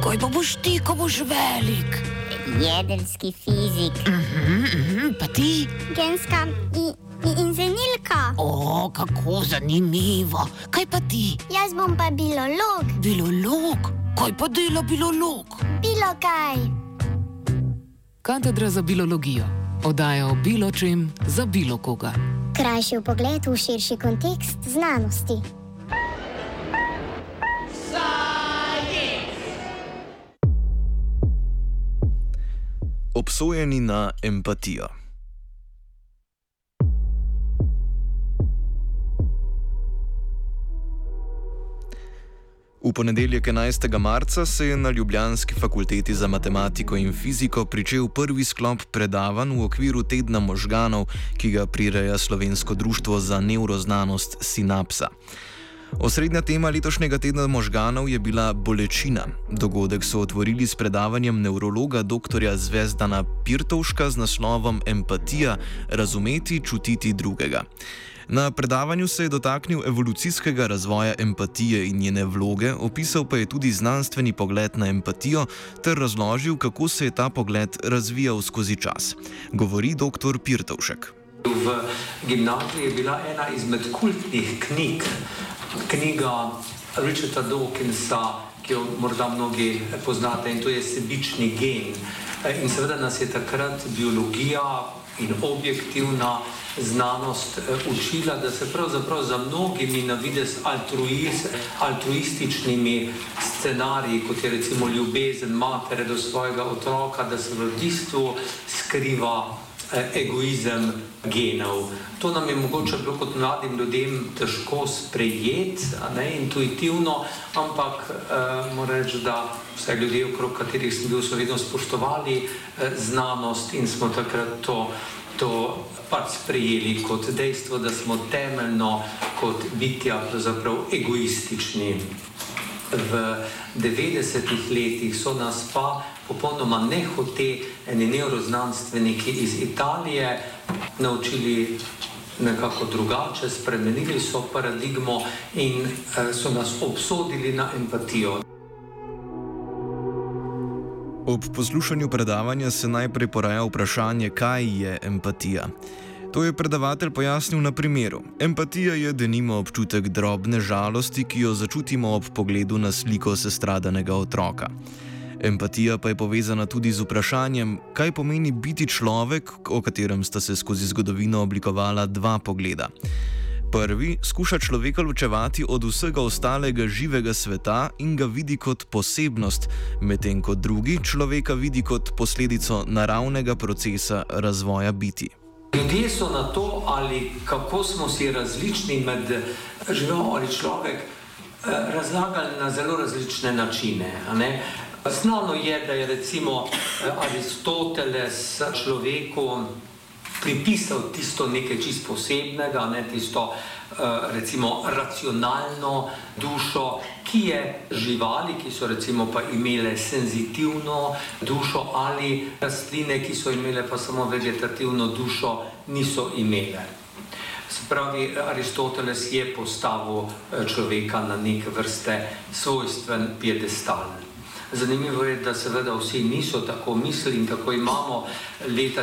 Kaj pa boš ti, ko boš velik? Jedrski fizik. Pa ti? Genska inženirka. O, kako zanimivo. Kaj pa ti? Jaz bom pa biolog. Biolog? Kaj pa dela biolog? Bilo kaj. Katedra za biologijo. Oddaja o bilo čem za bilo koga. Krajši vpogled v širši kontekst znanosti. Obsojeni na empatijo. V ponedeljek 11. marca se je na ljubljanski fakulteti za matematiko in fiziko pričel prvi sklop predavanj v okviru tedna možganov, ki ga prireja Slovensko društvo za nevroznanost Sinapsa. Osrednja tema letošnjega tedna možganov je bila bolečina. Dogodek so otvorili s predavanjem nevrologa dr. Zvezdana Pirtovška z naslovom Empatija – razumeti, čutiti drugega. Na predavanju se je dotaknil evolucijskega razvoja empatije in njene vloge, opisal pa je tudi znanstveni pogled na empatijo ter razložil, kako se je ta pogled razvijal skozi čas. Govori dr. Pirtovšek. V gimnaziji je bila ena izmed kultnih knjiga Richarda Dawkinsa, ki jo morda mnogi poznate, in to je Sebični gen. In seveda nas je takrat biologija in objektivna znanost učila, da se pravzaprav za mnogimi na videz altruističnimi scenariji, kot je recimo ljubezen matere do svojega otroka, da se v bistvu skriva egoizem genov. To nam je mogoče bilo kot mladim ljudem težko sprejeti, intuitivno, ampak moram reči, da vse ljudje, okrog katerih sem bil, so vedno spoštovali znanost in smo takrat to pač sprejeli kot dejstvo, da smo temeljno kot bitja pravzaprav egoistični. V 90-ih letih so nas pa popolnoma nehote eni nevroznanstveniki iz Italije naučili nekako drugače, spremenili so paradigmo in so nas obsodili na empatijo. Ob poslušanju predavanja se najprej poraja vprašanje, kaj je empatija. To je predavatelj pojasnil na primeru. Empatija je denimo občutek drobne žalosti, ki jo začutimo ob pogledu na sliko sestradanega otroka. Empatija pa je povezana tudi z vprašanjem, kaj pomeni biti človek, o katerem sta se skozi zgodovino oblikovala dva pogleda. Prvi skuša človeka ločevati od vsega ostalega živega sveta in ga vidi kot posebnost, medtem ko drugi človeka vidi kot posledico naravnega procesa razvoja bitij. Ljudje so na to, ali kako smo si različni med žival ali človek, razlagali na zelo različne načine. Znano je, da je recimo Aristoteles človeku pripisal tisto nekaj čisto posebnega, tisto recimo racionalno dušo, ki je živali, ki so recimo pa imele senzitivno dušo, ali rastline, ki so imele pa samo vegetativno dušo, niso imele. Se pravi, Aristoteles je postavil človeka na neke vrste svojstven piedestal. Zanimivo je, da seveda vsi niso tako mislili in tako imamo leta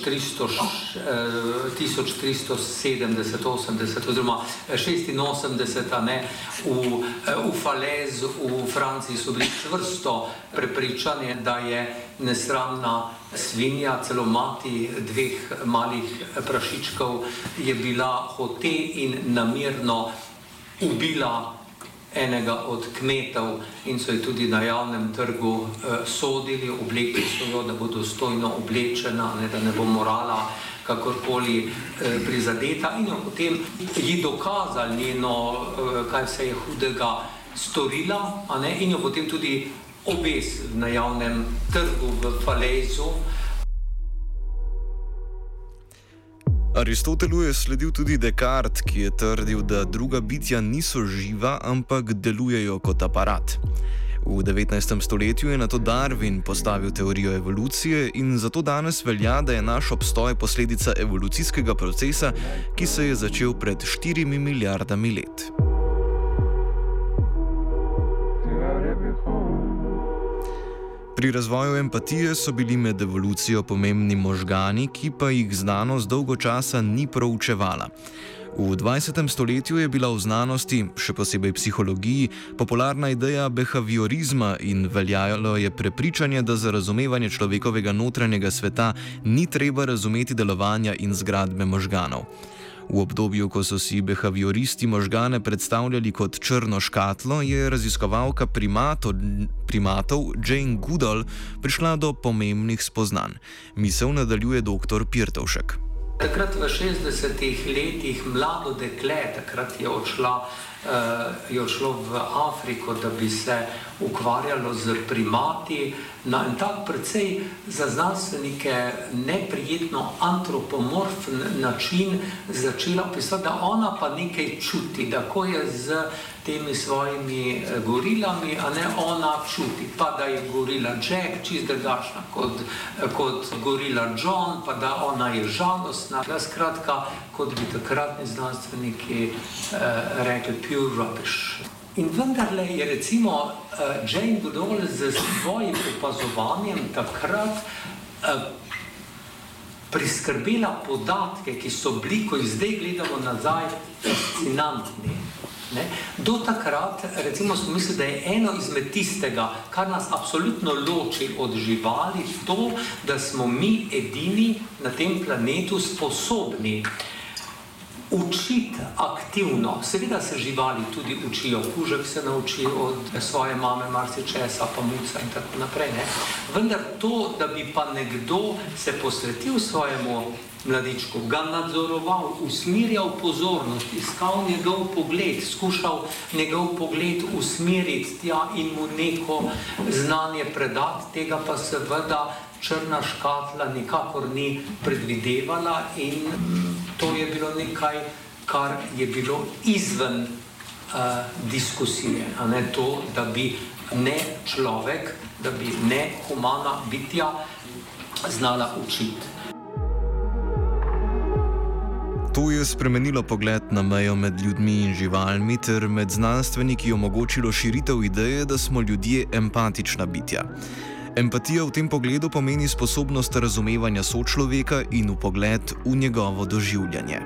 1370-80 oziroma 86 v Falaisu v Franciji so bili čvrsto prepričani, da je nesramna svinja, celo mati dveh malih prašičkov, je bila hote in namerno ubila enega od kmetov in so ji tudi na javnem trgu sodili, oblekli so jo, da bo dostojno oblečena, da ne bo morala kakorkoli prizadeta, in jo potem ji dokazali njeno, kaj se je hudega storila, in jo potem tudi obesili na javnem trgu v Falaisu. Aristotelu je sledil tudi Descartes, ki je trdil, da druga bitja niso živa, ampak delujejo kot aparat. V 19. stoletju je nato Darwin postavil teorijo evolucije in zato danes velja, da je naš obstoj posledica evolucijskega procesa, ki se je začel pred 4 milijardami let. Pri razvoju empatije so bili med evolucijo pomembni možgani, ki pa jih znanost dolgo časa ni proučevala. V 20. stoletju je bila v znanosti, še posebej psihologiji, popularna ideja behaviorizma in veljalo je prepričanje, da za razumevanje človekovega notranjega sveta ni treba razumeti delovanja in zgradbe možganov. V obdobju, ko so si behavioristi možgane predstavljali kot črno škatlo, je raziskovalka primatov Jane Goodall prišla do pomembnih spoznanj. Misel nadaljuje dr. Pirtovšek. Takrat v 60-ih letih mlado dekle, takrat je odšlo v Afriko, da bi se ukvarjalo z primati na en tak precej za znanstvenike neprijetno antropomorfen način začela opisati, da ona pa nekaj čuti, da ko je z temi svojimi gorilami, a ne ona čuti, pa da je gorila Jack čist drugačna kot gorila John, pa da ona je žalostna. Skratka, kot bi takratni znanstveniki rekli, pure rubbish. In vendarle je recimo Jane Goodall z svojim opazovanjem takrat priskrbela podatke, ki so bili, ko jih zdaj gledamo nazaj, fascinantni. Do takrat, recimo, smo mislili, da je eno izmed tistega, kar nas absolutno loči od živali, to, da smo mi edini na tem planetu sposobni učiti aktivno. Seveda se živali tudi učijo, kužek se nauči od svoje mame marsičesa, pa muca in tako naprej. Vendar to, da bi pa nekdo se posvetil svojemu mladičku, ga nadzoroval, usmerjal pozornost, iskal njegov pogled, skušal njegov pogled usmeriti tja in mu neko znanje predati, tega pa seveda črna škatla nikakor ni predvidevala in to je bilo nekaj, kar je bilo izven diskusije, a ne to, da bi ne človek, da bi ne humana bitja znala učiti. To je spremenilo pogled na mejo med ljudmi in živalmi ter med znanstveniki omogočilo širitev ideje, da smo ljudje empatična bitja. Empatija v tem pogledu pomeni sposobnost razumevanja sočloveka in vpogled v njegovo doživljanje.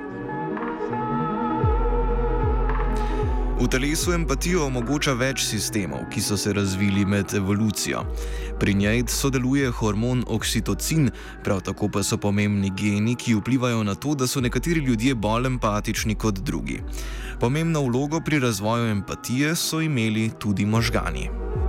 V telesu empatijo omogoča več sistemov, ki so se razvili med evolucijo. Pri njej sodeluje hormon oksitocin, prav tako pa so pomembni geni, ki vplivajo na to, da so nekateri ljudje bolj empatični kot drugi. Pomembno vlogo pri razvoju empatije so imeli tudi možgani.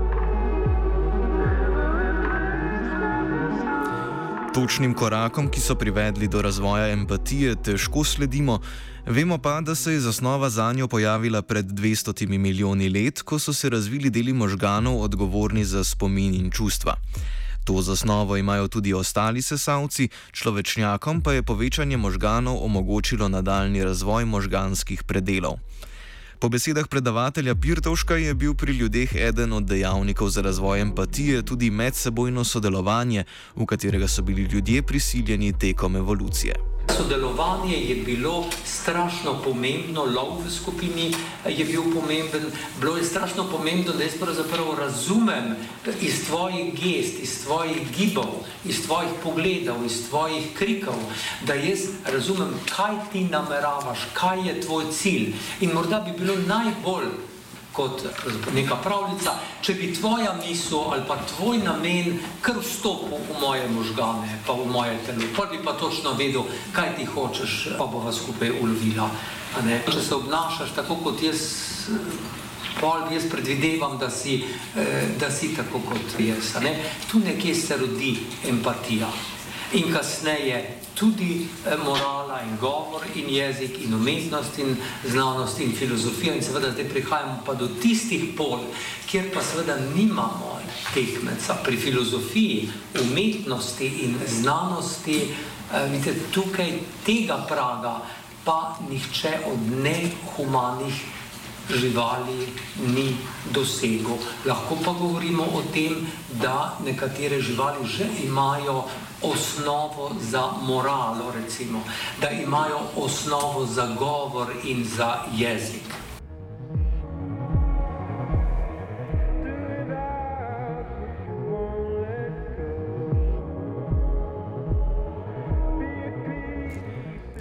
Točnim korakom, ki so privedli do razvoja empatije, težko sledimo, vemo pa, da se je zasnova zanjo pojavila pred 200 milijoni let, ko so se razvili deli možganov odgovorni za spomin in čustva. To zasnovo imajo tudi ostali sesalci, človečnjakom pa je povečanje možganov omogočilo nadaljni razvoj možganskih predelov. Po besedah predavatelja Pirtovška je bil pri ljudeh eden od dejavnikov za razvoj empatije tudi medsebojno sodelovanje, v katerega so bili ljudje prisiljeni tekom evolucije. Sodelovanje je bilo strašno pomembno, lov v skupini je bil pomemben, bilo je strašno pomembno, da jaz pravzaprav razumem iz tvojih gest, iz tvojih gibov, iz tvojih pogledov, iz tvojih krikov, da jaz razumem, kaj ti nameravaš, kaj je tvoj cilj. In morda bi bilo najbolj kot neka pravljica, če bi tvoja misel ali pa tvoj namen kar vstopil v moje možgane, pa v moje telo. Pa bi pa točno vedel, kaj ti hočeš, pa bova skupaj ulovila. Če se obnašaš tako kot jaz, jaz predvidevam, da si tako kot jaz. Tu nekje se rodi empatija. In kasneje tudi morala in govor in jezik in umetnost in znanost in filozofija in seveda zdaj prihajamo pa do tistih pol, kjer pa seveda nimamo tekmeca. Pri filozofiji, umetnosti in znanosti, vidite, tukaj tega praga pa nihče od nehumanih živali ni dosegel. Lahko pa govorimo o tem, da nekatere živali že imajo osnovo za moralo, recimo, da imajo osnovo za govor in za jezik.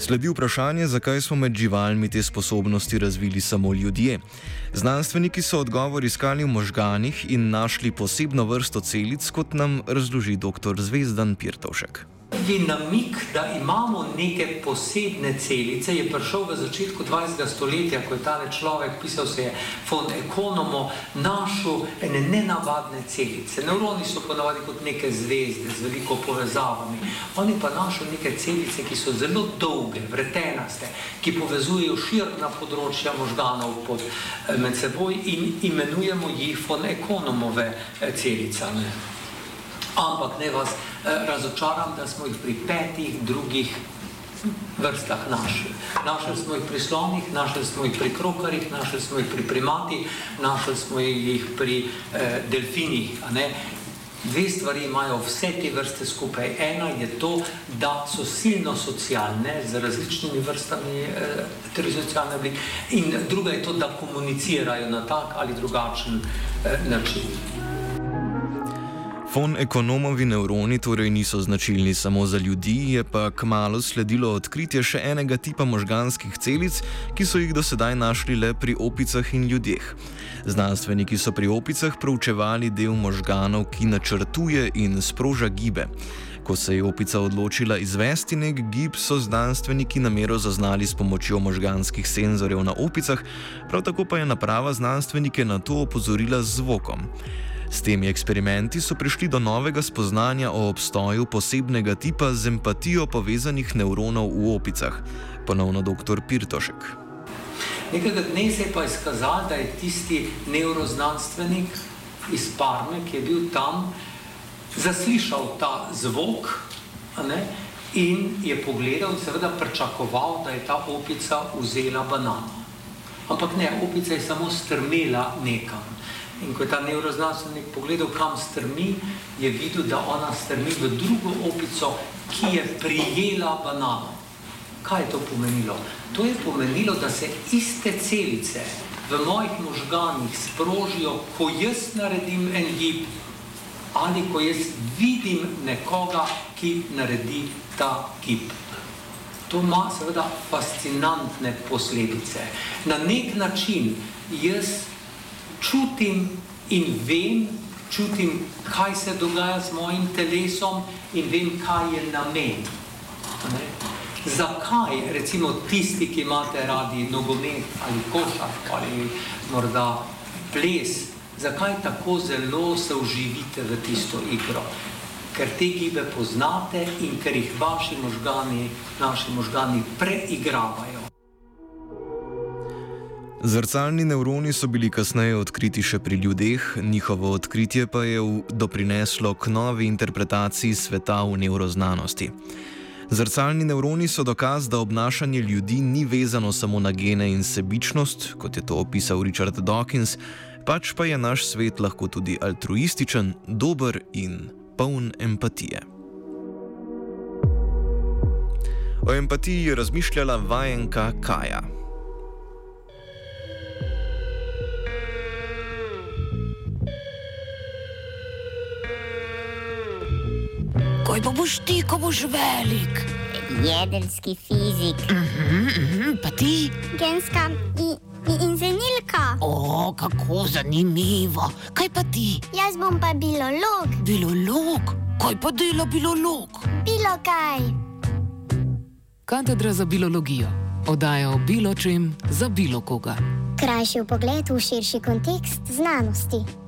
Sledi vprašanje, zakaj smo med živalmi te sposobnosti razvili samo ljudje. Znanstveniki so odgovor iskali v možganih in našli posebno vrsto celic, kot nam razloži dr. Zvezdan Pirtovšek. Namig, da imamo neke posebne celice, je prišel v začetku 20. stoletja, ko je tale človek, pisal se je von Economo, našel ene nenavadne celice. Neuroni so ponavadi kot neke zvezde z veliko povezavami. On je pa našel neke celice, ki so zelo dolge, vretenaste, ki povezujejo širna področja možganov med seboj in imenujemo jih von Economove celicami. Ampak ne vas razočaram, da smo jih pri 5 drugih vrstah našli. Našli smo jih pri slonih, našli smo jih pri krokarjih, našli smo jih pri primatih, našli smo jih pri delfinih. Dve stvari imajo vse te vrste skupaj. Ena je to, da so silno socialne z različnimi vrstami heterosocialne oblike, in druga je to, da komunicirajo na tak ali drugačen način. Von Economovi nevroni torej niso značilni samo za ljudi, je pa kmalu sledilo odkritje še enega tipa možganskih celic, ki so jih do sedaj našli le pri opicah in ljudeh. Znanstveniki so pri opicah proučevali del možganov, ki načrtuje in sproža gibe. Ko se je opica odločila izvesti nek gib, so znanstveniki namero zaznali s pomočjo možganskih senzorjev na opicah, prav tako pa je naprava znanstvenike na to opozorila z zvokom. S temi eksperimenti so prišli do novega spoznanja o obstoju posebnega tipa z empatijo povezanih nevronov v opicah. Ponovno dr. Pirtovšek. Nekega dne se je pa izkazalo, da je tisti nevroznanstvenik iz Parme, ki je bil tam, zaslišal ta zvok in je pogledal in seveda pričakoval, da je ta opica vzela banano. Ampak ne, opica je samo strmela nekam. In ko je ta nevroznanstvenik pogledal, kam strmi, je videl, da ona strmi v drugo opico, ki je prijela banano. Kaj je to pomenilo? To je pomenilo, da se iste celice v mojih možganih sprožijo, ko jaz naredim en gib ali ko jaz vidim nekoga, ki naredi ta gib. To ima seveda fascinantne posledice. Na nek način jaz čutim in vem, čutim, kaj se dogaja z mojim telesom in vem, kaj je namen. Zakaj, recimo tisti, ki imate radi nogomet ali košarko ali morda ples, zakaj tako zelo se vživite v tisto igro? Ker te gibe poznate in ker jih vaši možgani, naši možgani preigravajo. Zrcalni nevroni so bili kasneje odkriti še pri ljudeh, njihovo odkritje pa je doprineslo k novi interpretaciji sveta v nevroznanosti. Zrcalni nevroni so dokaz, da obnašanje ljudi ni vezano samo na gene in sebičnost, kot je to opisal Richard Dawkins, pač pa je naš svet lahko tudi altruističen, dober in poln empatije. O empatiji je razmišljala vajenka Kaja. Kaj pa boš ti, ko boš velik? Jedrski fizik. Pa ti? Genska inženirka. O, kako zanimivo. Kaj pa ti? Jaz bom pa biolog. Biolog? Kaj pa dela biolog? Bilo kaj. Katedra za biologijo. Oddaja o bilo čem za bilo koga. Krajši vpogled v širši kontekst znanosti.